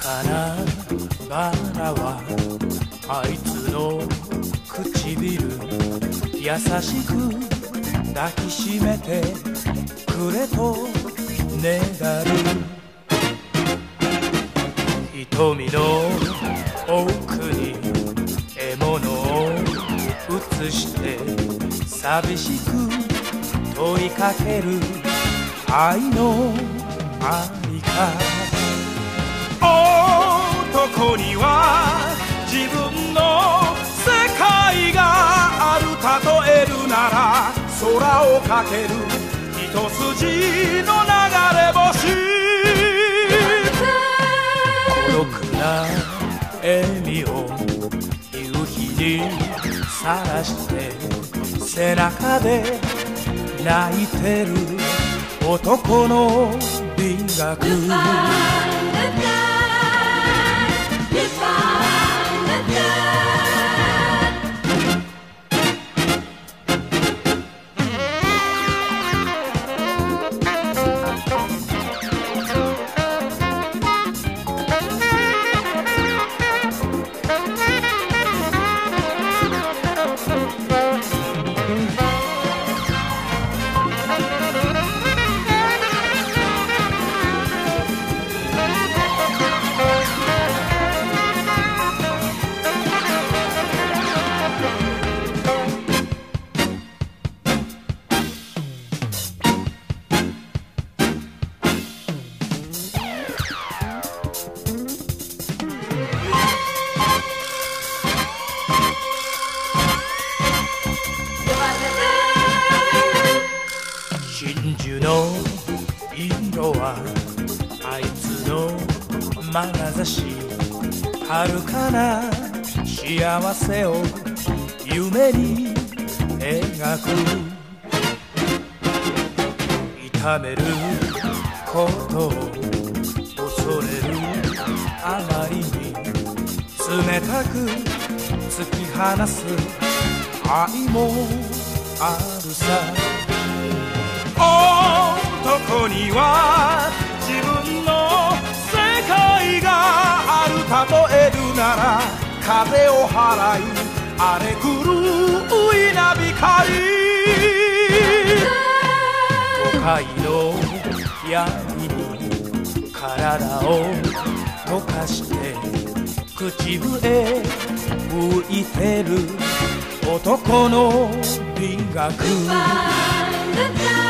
かなバラはあいつの唇優しく抱きしめてくれとねだる瞳の奥に獲物を映して寂しく問いかける愛の愛か男には自分の世界がある例えるなら空をかける一筋の流れ星孤独な笑みを夕日にさらして背中で泣いてる男の美学真珠の色はあいつの眼差し遥かな幸せを夢に描く痛めることを恐れるあまりに冷たく突き放す愛もあるさ男には自分の世界がある例えるなら風を払い荒れ狂う稲光都会の闇に体を溶かして口笛吹いてる男の美学